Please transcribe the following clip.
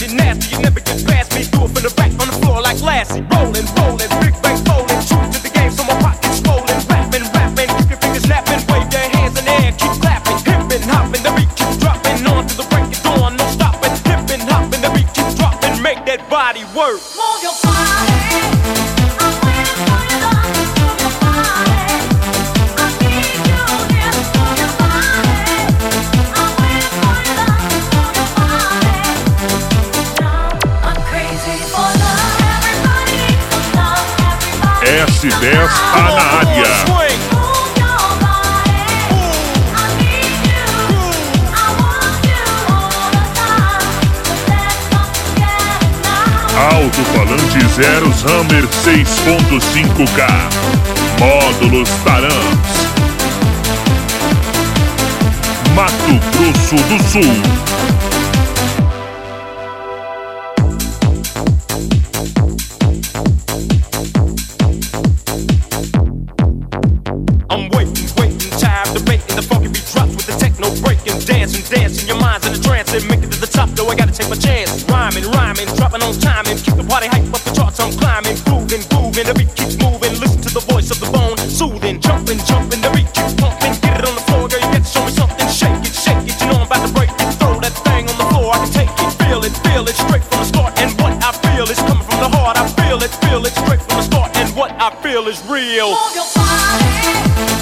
you nasty, you never get past me. Do it from the back on the floor like Lassie. Rolling, rolling, big bang rolling. True to the game, so my pocket's swollen. Rapping, rapping, keep your fingers snapping. Wave your hands in the air, keep clapping. Hippin', hoppin', the beat keeps dropping. On to the break of dawn, no stopping. Hippin', hoppin', the beat keeps dropping. Make that body work. Move your body. I'm waiting for you to move your body. I need you here. Move your body. I'm waiting for you to move your body. Now I'm crazy for love. Everybody needs some love. Everybody. S10 tá na área. Swing. Move your body. I need you. I want you all the time. So let's come together now. Alto-falante Zeros Hammer 6.5K. Módulos Tarams. Mato Grosso do Sul. I'm waiting, waiting, tired, debating. The funky beat drops with the techno breaking. Dancing, dancing, your mind's in a trance. And make it to the top, though I gotta take my chance. Rhyming, rhyming, dropping on timing. Keep the party hype up the charts, I'm climbing. Grooving, grooving, the beat keeps moving. Listen to the voice of the bone. Soothing, jumping, jumping, the beat keeps pumping. Get it on the floor, girl, you got to show me something. Shake it, you know I'm about to break it. Throw that thing on the floor, I can take it. Feel it, straight from the start. And what I feel is coming from the heart. I feel it, straight from the start. And what I feel is real. Move your body.